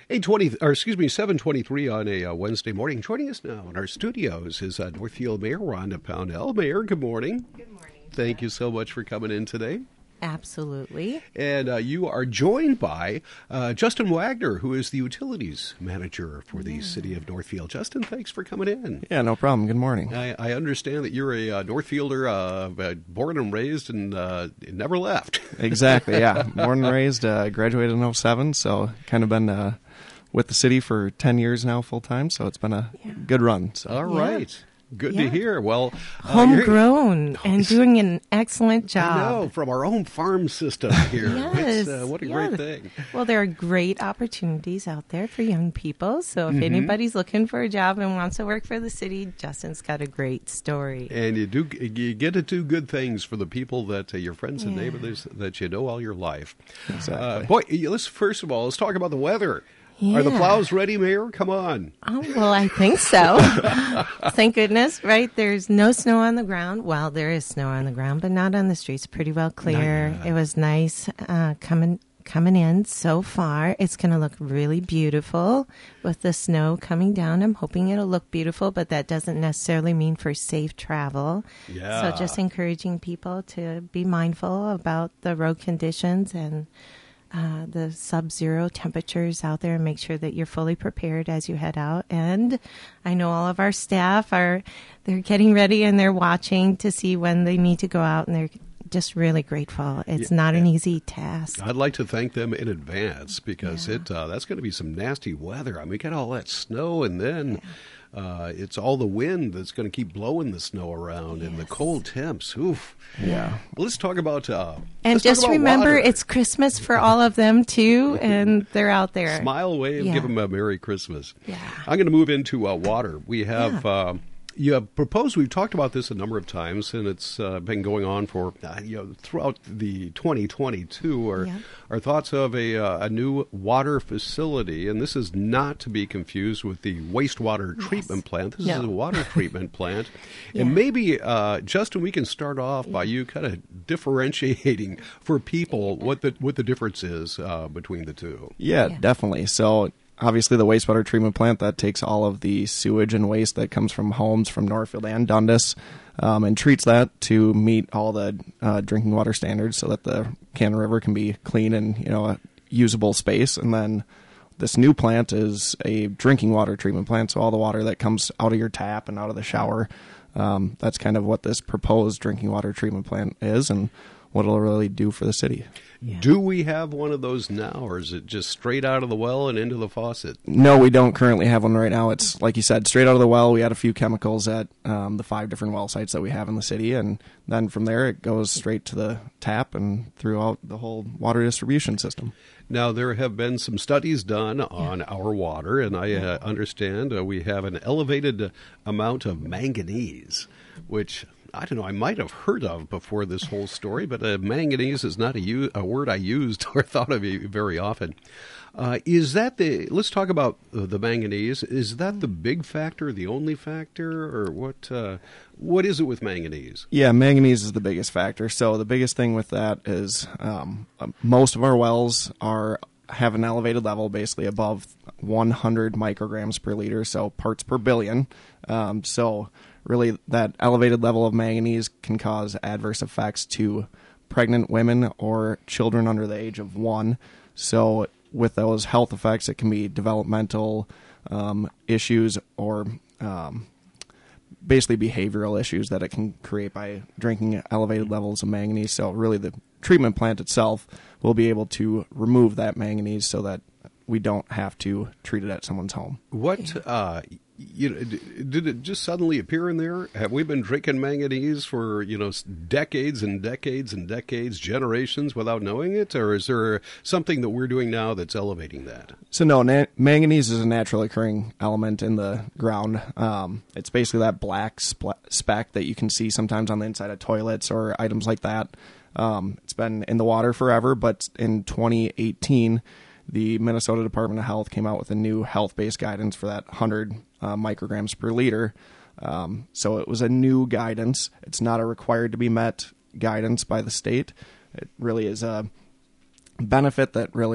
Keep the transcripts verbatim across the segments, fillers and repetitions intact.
eight twenty, or excuse me, seven twenty-three on a uh, Wednesday morning. Joining us now in our studios is uh, Northfield Mayor Rhonda Pownell. Mayor, good morning. Good morning. Thank you so much for coming in today. Absolutely. And uh, you are joined by uh, Justin Wagner, who is the utilities manager for the yeah. city of Northfield. Justin, thanks for coming in. Yeah, no problem. Good morning. I, I understand that you're a uh, Northfielder, uh, born and raised, and uh, never left. Exactly, yeah. Born and raised, uh, graduated in oh seven, so kind of been uh, with the city for ten years now full-time, so it's been a yeah. good run. So. All yeah. right. Good yeah. to hear. Well, uh, homegrown and doing an excellent job. I know, from our own farm system here. yes, it's, uh, what a yeah. great thing. Well, there are great opportunities out there for young people. So if mm-hmm. anybody's looking for a job and wants to work for the city, Justin's got a great story. And you do you get to do good things for the people that uh, your friends and yeah. neighbors that you know all your life. Exactly. Uh, boy, let's first of all let's talk about the weather. Yeah. Are the plows ready, Mayor? Come on. Oh, well, I think so. Thank goodness, right? There's no snow on the ground. Well, there is snow on the ground, but not on the streets. Pretty well clear. It was nice uh, coming coming in so far. It's going to look really beautiful with the snow coming down. I'm hoping it'll look beautiful, but that doesn't necessarily mean for safe travel. Yeah. So just encouraging people to be mindful about the road conditions and Uh, the sub-zero temperatures out there, and make sure that you're fully prepared as you head out. And I know all of our staff are, they're getting ready and they're watching to see when they need to go out, and they're just really grateful. It's yeah. not an easy task. I'd like to thank them in advance because yeah. it uh, that's going to be some nasty weather. I mean, we get all that snow, and then yeah. Uh, it's all the wind that's going to keep blowing the snow around yes. and the cold temps. Oof. Yeah. Well, let's talk about uh, and just about remember, water. It's Christmas for all of them too, and they're out there. Smile, wave, yeah. give them a Merry Christmas. Yeah. I'm going to move into uh, water. We have. Yeah. Uh, You have proposed, we've talked about this a number of times, and it's uh, been going on for, uh, you know, throughout the twenty twenty-two, our, yeah. our thoughts of a, uh, a new water facility, and this is not to be confused with the wastewater yes. treatment plant. This no. is a water treatment plant. yeah. And maybe, uh, Justin, we can start off yeah. by you kind of differentiating for people what the, what the difference is uh, between the two. Yeah, yeah. definitely. So obviously, the wastewater treatment plant, that takes all of the sewage and waste that comes from homes from Northfield and Dundas um, and treats that to meet all the uh, drinking water standards so that the Cannon River can be clean and, you know, a usable space. And then this new plant is a drinking water treatment plant, so all the water that comes out of your tap and out of the shower, um, that's kind of what this proposed drinking water treatment plant is and what it'll really do for the city. Yeah. Do we have one of those now, or is it just straight out of the well and into the faucet? No, we don't currently have one right now. It's, like you said, straight out of the well. We had a few chemicals at um, the five different well sites that we have in the city, and then from there it goes straight to the tap and throughout the whole water distribution system. Now, there have been some studies done on yeah. our water, and I uh, understand uh, we have an elevated amount of manganese, which I don't know, I might have heard of before this whole story, but uh, manganese is not a, u- a word I used or thought of very often. Uh, is that the, let's talk about uh, the manganese. Is that the big factor, the only factor, or what, uh, what is it with manganese? Yeah, manganese is the biggest factor. So the biggest thing with that is um, uh, most of our wells are have an elevated level, basically above one hundred micrograms per liter, so parts per billion. Um, so really that elevated level of manganese can cause adverse effects to pregnant women or children under the age of one. So with those health effects, it can be developmental um, issues or um, basically behavioral issues that it can create by drinking elevated levels of manganese. So really the treatment plant itself will be able to remove that manganese so that we don't have to treat it at someone's home. What, uh, you know, did it just suddenly appear in there? Have we been drinking manganese for, you know, decades and decades and decades, generations without knowing it? Or is there something that we're doing now that's elevating that? So no, na- manganese is a naturally occurring element in the ground. Um, it's basically that black spl- speck that you can see sometimes on the inside of toilets or items like that. Um, it's been in the water forever, but in twenty eighteen, the Minnesota Department of Health came out with a new health-based guidance for that one hundred uh, micrograms per liter. Um, so it was a new guidance. It's not a required to be met guidance by the state. It really is a benefit that really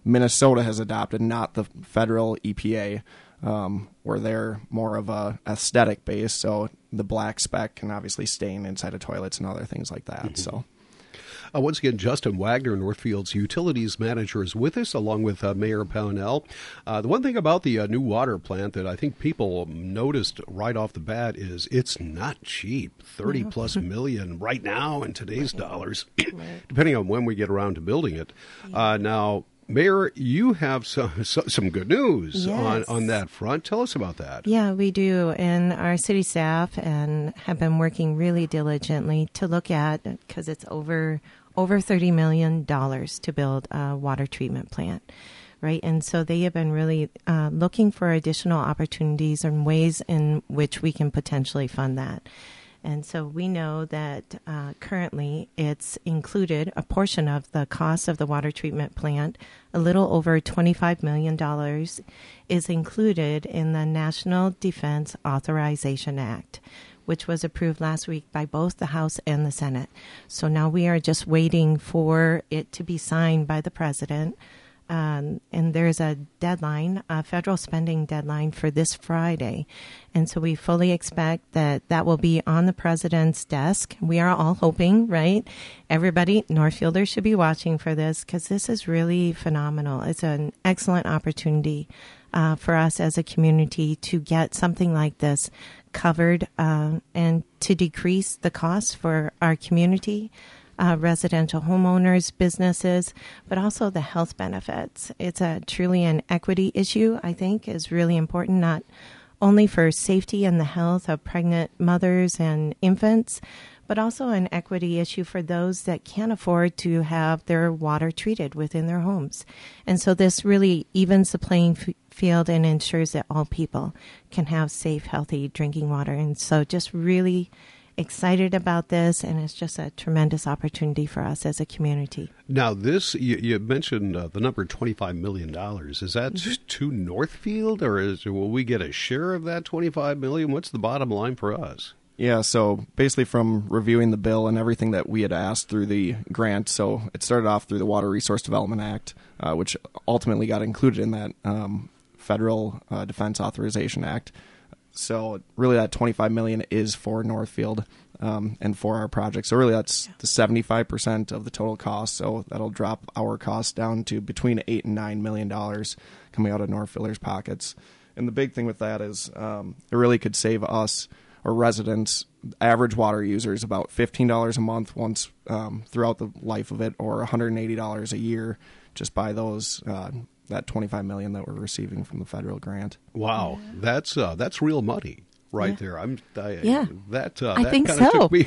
Minnesota has adopted, not the federal E P A, um, where they're more of a aesthetic base. So the black speck can obviously stain inside of toilets and other things like that. Mm-hmm. So. Uh, once again, Justin Wagner, Northfield's utilities manager, is with us, along with uh, Mayor Pownell. Uh, the one thing about the uh, new water plant that I think people noticed right off the bat is it's not cheap. thirty plus million right now in today's dollars, depending on when we get around to building it. Uh, now, Mayor, you have some, some good news yes. on, on that front. Tell us about that. Yeah, we do. And our city staff and have been working really diligently to look at, because it's over over thirty million dollars to build a water treatment plant, right? And so they have been really uh, looking for additional opportunities and ways in which we can potentially fund that. And so we know that uh, currently it's included, a portion of the cost of the water treatment plant, a little over twenty-five million dollars, is included in the National Defense Authorization Act, which was approved last week by both the House and the Senate. So now we are just waiting for it to be signed by the President. Um, and there's a deadline, a federal spending deadline for this Friday. And so we fully expect that that will be on the President's desk. We are all hoping, right? Everybody, Northfielders should be watching for this, because this is really phenomenal. It's an excellent opportunity uh, for us as a community to get something like this covered uh, and to decrease the costs for our community. Uh, residential homeowners, businesses, but also the health benefits. It's a truly an equity issue, I think, is really important, not only for safety and the health of pregnant mothers and infants, but also an equity issue for those that can't afford to have their water treated within their homes. And so this really evens the playing f- field and ensures that all people can have safe, healthy drinking water. And so just really excited about this, and it's just a tremendous opportunity for us as a community. Now, this, you, you mentioned uh, the number twenty-five million dollars. Is that mm-hmm. to Northfield, or is, will we get a share of that twenty-five million dollars? What's the bottom line for us? Yeah, so basically from reviewing the bill and everything that we had asked through the grant, so it started off through the Water Resource Development Act, uh, which ultimately got included in that um, Federal uh, Defense Authorization Act. So really that twenty-five million dollars is for Northfield um, and for our project. So really that's the seventy-five percent of the total cost. So that'll drop our cost down to between eight and nine million dollars coming out of Northfielders' pockets. And the big thing with that is um, it really could save us or residents, average water users, about fifteen dollars a month once um, throughout the life of it, or one hundred eighty dollars a year just by those uh, that twenty-five million dollars that we're receiving from the federal grant. Wow, yeah. that's uh, that's real money right yeah. there. I'm I, yeah. that uh, I that think kind of so. took me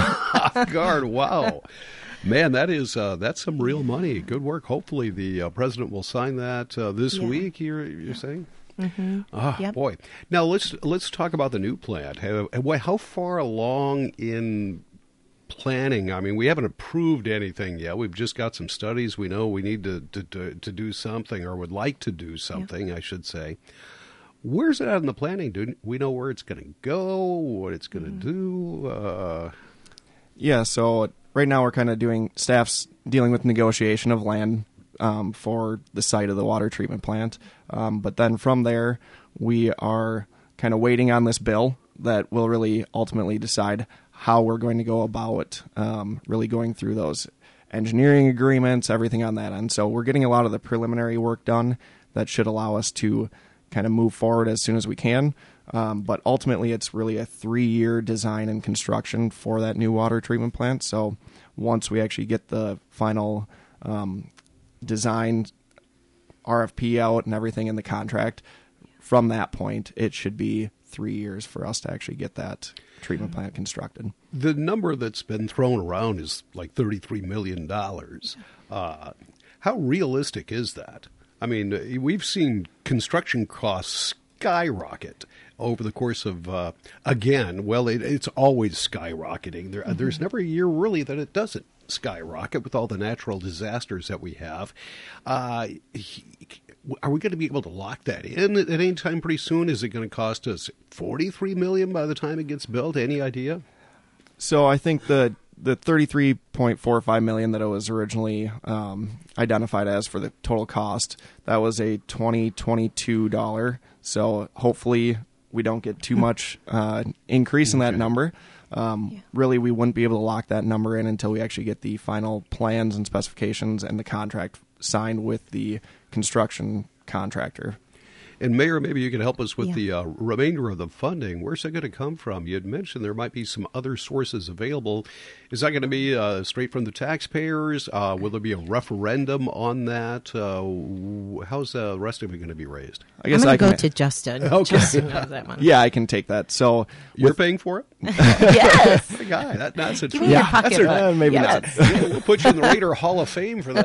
off guard. Wow, man, that is uh, that's some real money. Good work. Hopefully, the uh, president will sign that uh, this yeah. week. You're you're saying. Mm-hmm. Ah, yep. boy. Now let's let's talk about the new plant. How, how far along in planning? I mean, we haven't approved anything yet. We've just got some studies. We know we need to to, to, to do something, or would like to do something, yeah. I should say. Where's it at in the planning? Do we know where it's going to go? What it's going to mm-hmm. do? Uh, yeah. So right now we're kind of doing staff's dealing with negotiation of land Um, for the site of the water treatment plant. Um, but then from there, we are kind of waiting on this bill that will really ultimately decide how we're going to go about um, really going through those engineering agreements, everything on that end. So we're getting a lot of the preliminary work done that should allow us to kind of move forward as soon as we can. Um, but ultimately, it's really a three-year design and construction for that new water treatment plant. So once we actually get the final um, design R F P out and everything in the contract, from that point it should be three years for us to actually get that treatment plant constructed. The number that's been thrown around is like thirty-three million dollars. Uh, how realistic is that? I mean, we've seen construction costs skyrocket over the course of, uh, again, well, it, it's always skyrocketing. There, mm-hmm. There's never a year really that it doesn't skyrocket with all the natural disasters that we have. Uh, are we going to be able to lock that in at any time pretty soon? Is it going to cost us forty-three million dollars by the time it gets built? Any idea? So I think the the thirty-three point four five million that it was originally um, identified as for the total cost, that was a twenty twenty-two dollar. So hopefully we don't get too much uh, increase in that Okay. number. Um, Yeah. Really, we wouldn't be able to lock that number in until we actually get the final plans and specifications and the contract signed with the construction contractor. And Mayor, maybe you can help us with Yeah. the uh, remainder of the funding. Where's it going to come from? You had mentioned there might be some other sources available. Is that going to be uh, straight from the taxpayers? Uh, will there be a referendum on that? Uh, w- how's the rest of it going to be raised? I guess I'm I going to can. go to Justin. Okay. Justin knows that one. Yeah, I can take that. So You're paying for it? Yes. What a guy. That, that's a Give true. me your Yeah, that's pocketbook. a, Uh, maybe yes. not. yeah, we'll put you in the Raider Hall of Fame for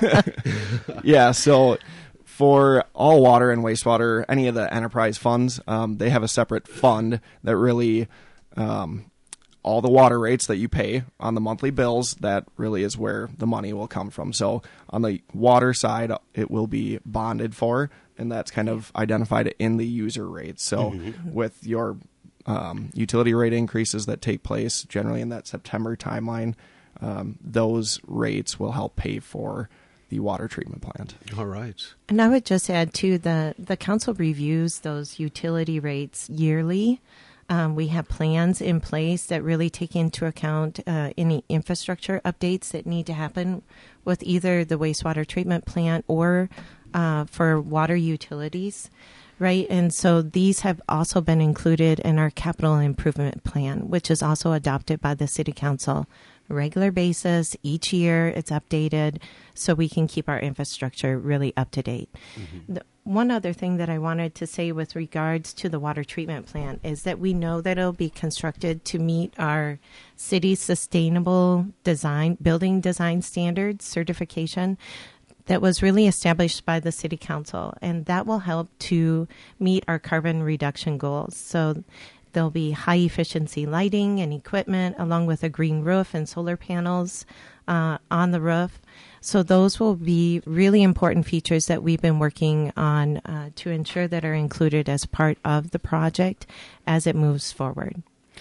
that. Yeah, so for all water and wastewater, any of the enterprise funds, um, they have a separate fund that really, um, all the water rates that you pay on the monthly bills, that really is where the money will come from. So on the water side, it will be bonded for, and that's kind of identified in the user rates. So with your um, utility rate increases that take place generally in that September timeline, um, those rates will help pay for the water treatment plant. All right. And I would just add too, the the council reviews those utility rates yearly. Um, we have plans in place that really take into account uh, any infrastructure updates that need to happen with either the wastewater treatment plant or uh, for water utilities, right? And so these have also been included in our capital improvement plan, which is also adopted by the city council. Regular basis, each year it's updated so we can keep our infrastructure really up to date. Mm-hmm. The, one other thing that I wanted to say with regards to the water treatment plant is that we know that it'll be constructed to meet our city's sustainable design, building design standards certification that was really established by the city council, and that will help to meet our carbon reduction goals. So there'll be high efficiency lighting and equipment along with a green roof and solar panels uh, on the roof. So those will be really important features that we've been working on uh, to ensure that are included as part of the project as it moves forward.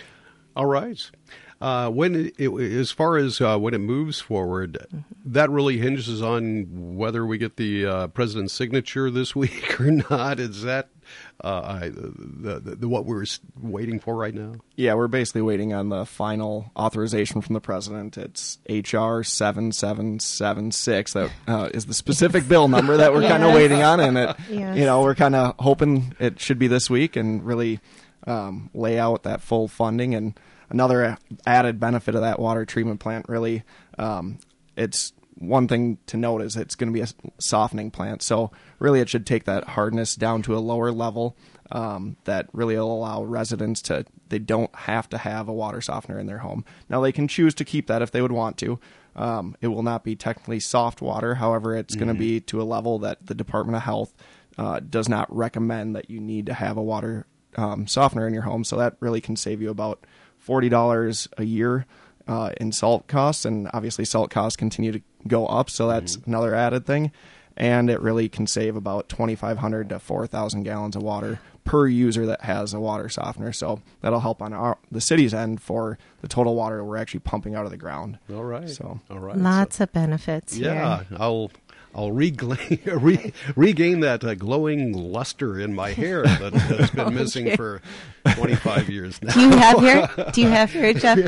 All right. Uh, when it, it, as far as uh, when it moves forward, mm-hmm. that really hinges on whether we get the uh, president's signature this week or not. Is that uh, I, the, the, the what we're waiting for right now? Yeah, we're basically waiting on the final authorization from the president. It's H R seven seven seven six. That uh, is the specific bill number that we're Yes. kind of waiting on, and it, Yes. you know, we're kind of hoping it should be this week and really um, lay out that full funding. And another added benefit of that water treatment plant, really, um, it's one thing to note is it's going to be a softening plant. So really it should take that hardness down to a lower level um, that really will allow residents to, they don't have to have a water softener in their home. Now they can choose to keep that if they would want to. Um, it will not be technically soft water. However, it's mm-hmm. going to be to a level that the Department of Health uh, does not recommend that you need to have a water um, softener in your home. So that really can save you about forty dollars a year uh, in salt costs, and obviously salt costs continue to go up, so that's mm-hmm. another added thing. And it really can save about twenty-five hundred to four thousand gallons of water per user that has a water softener. So that'll help on our, the city's end for the total water we're actually pumping out of the ground. All right. So all right. Lots so, of benefits yeah, here. I'll I'll regla- re- regain that uh, glowing luster in my hair that has been missing Okay. for twenty-five years now. Do you have hair? Do you have hair, Jeff?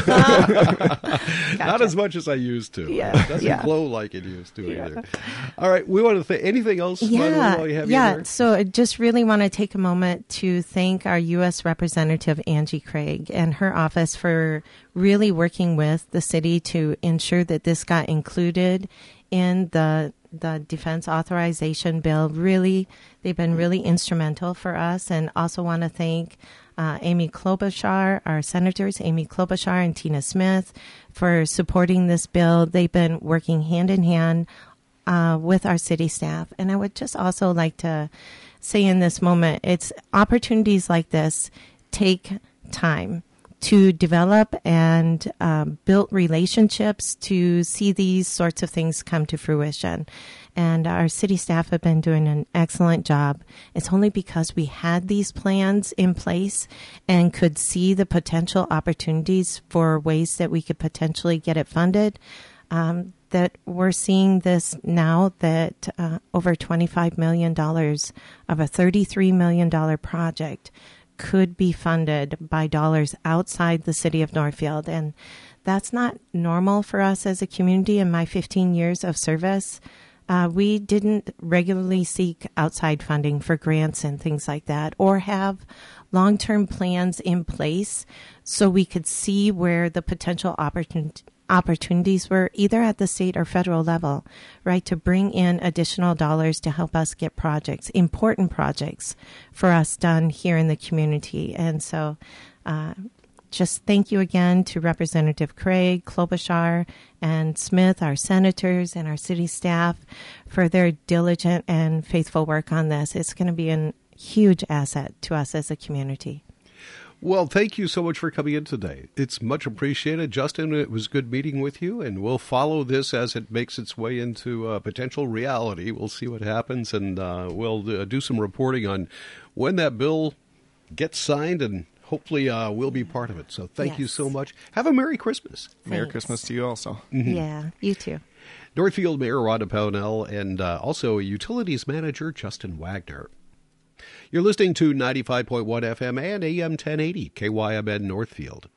Not as much as I used to. Yeah, It doesn't yeah. glow like it used to Yeah. either. All right, we want to th- anything else? Madeline, Yeah, while you have you yeah. there? So I just really want to take a moment to thank our U S Representative Angie Craig and her office for really working with the city to ensure that this got included in the the defense authorization bill. Really, they've been really instrumental for us, and also want to thank uh, Amy Klobuchar, our senators, Amy Klobuchar and Tina Smith, for supporting this bill. They've been working hand in hand uh, with our city staff. And I would just also like to say in this moment, it's opportunities like this take time to develop and um, build relationships to see these sorts of things come to fruition. And our city staff have been doing an excellent job. It's only because we had these plans in place and could see the potential opportunities for ways that we could potentially get it funded, um, that we're seeing this now, that uh, over twenty-five million dollars of a thirty-three million dollars project could be funded by dollars outside the city of Northfield. And that's not normal for us as a community. In my fifteen years of service, uh, we didn't regularly seek outside funding for grants and things like that, or have long-term plans in place so we could see where the potential opportun- opportunities were, either at the state or federal level, right, to bring in additional dollars to help us get projects, important projects for us done here in the community. And so uh, just thank you again to Representative Craig, Klobuchar, and Smith, our senators, and our city staff for their diligent and faithful work on this. It's going to be a huge asset to us as a community. Well, thank you so much for coming in today. It's much appreciated. Justin, it was good meeting with you, and we'll follow this as it makes its way into uh, potential reality. We'll see what happens, and uh, we'll uh, do some reporting on when that bill gets signed, and hopefully uh, we'll be part of it. So thank yes. you so much. Have a Merry Christmas. Thanks. Merry Christmas to you also. Mm-hmm. Yeah, you too. Northfield Mayor Rhonda Pownell, and uh, also Utilities Manager Justin Wagner. You're listening to ninety-five point one F M and A M ten eighty K Y M N Northfield.